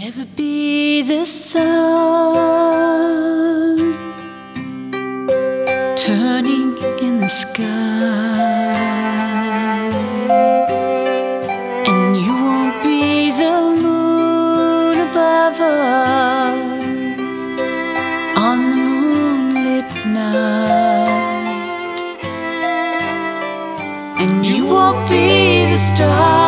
never be the sun turning in the sky, and you won't be the moon above us on the moonlit night, and you won't be the star